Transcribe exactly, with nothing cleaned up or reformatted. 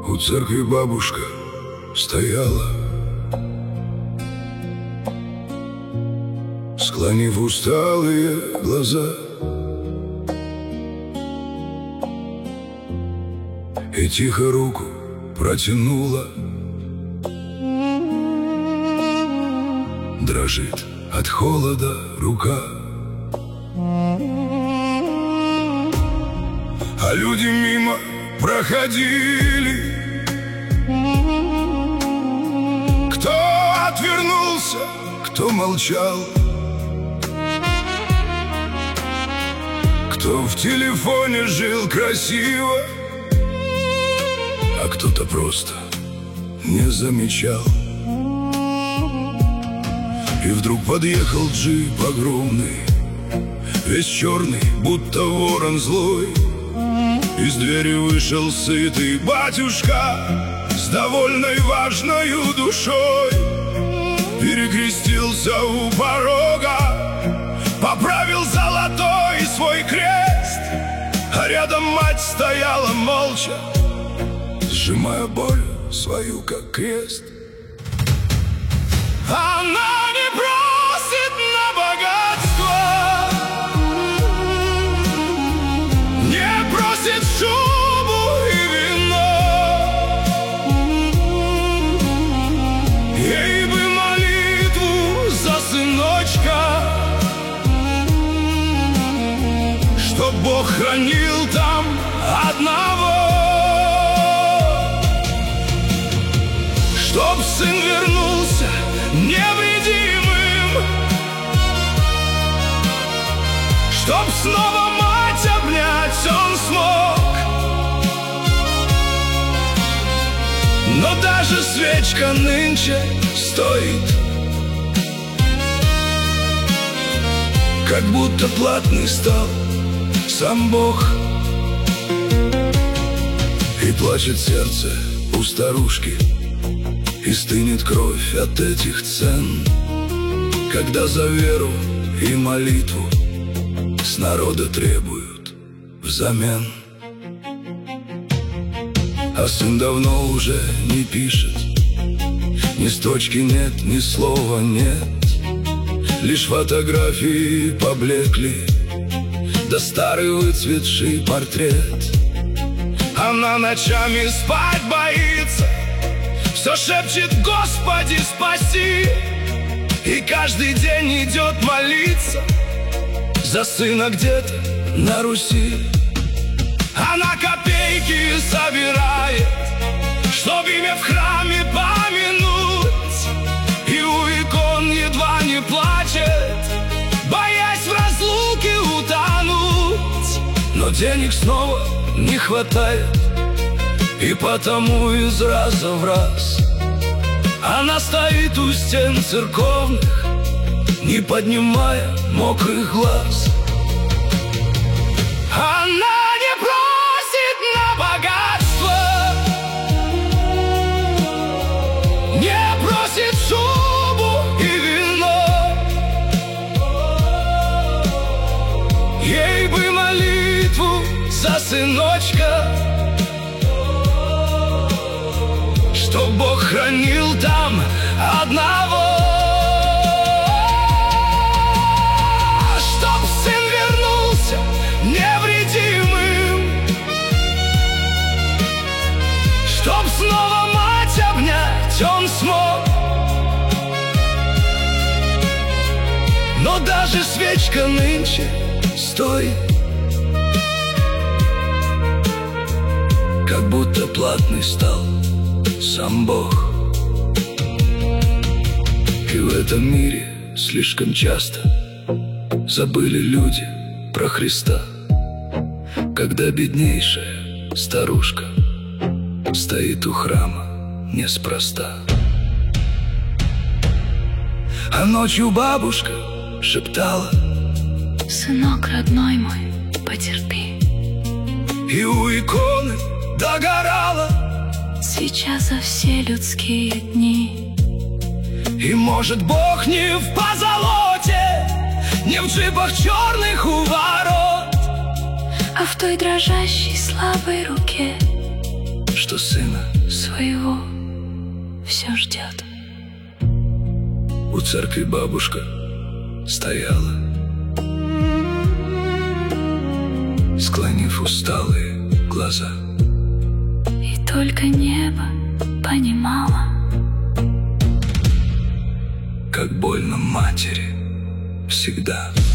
У церкви бабушка стояла, склонив усталые глаза, и тихо руку протянула. Дрожит от холода рука, а люди мимо проходили. Кто отвернулся, кто молчал, кто в телефоне жил красиво, а кто-то просто не замечал. И вдруг подъехал джип огромный, весь черный, будто ворон злой. Из двери вышел сытый батюшка с довольной важною душой. Перекрестился у порога, поправил золотой свой крест, а рядом мать стояла молча, сжимая боль свою, как крест. Она не просит на богатство, не просит шубу и вино. Ей бы молитву за сыночка, чтоб Бог хранил там одного, чтоб сын вернулся невредимым, чтоб снова мать обнять он смог. Но даже свечка нынче стоит, как будто платный стал сам Бог. И плачет сердце у старушки, и стынет кровь от этих цен, когда за веру и молитву с народа требуют взамен. А сын давно уже не пишет, ни строчки нет, ни слова нет, лишь фотографии поблекли, да старый выцветший портрет. Она ночами спать боится, все шепчет: Господи, спаси. И каждый день идет молиться за сына где-то на Руси. Она копейки собирает, чтоб имя в храме помянуть, и у икон едва не плачет, боясь в разлуке утонуть. Но денег снова не хватает, и потому из раза в раз она стоит у стен церковных, не поднимая мокрых глаз. Она не просит на богатство, не просит шубу и вино. Ей бы молитву за сыночка, чтоб Бог хранил там одного, чтоб сын вернулся невредимым, чтоб снова мать обнять он смог. Но даже свечка нынче стоит, как будто платный стал сам Бог. И в этом мире слишком часто забыли люди про Христа, когда беднейшая старушка стоит у храма неспроста. А ночью бабушка шептала: сынок родной мой, потерпи. И у иконы догорала свеча за все людские дни. И может Бог не в позолоте, не в джипах черных у ворот, а в той дрожащей слабой руке, что сына своего все ждет. У церкви бабушка стояла, склонив усталые глаза. И только небо понимало, как больно матери всегда.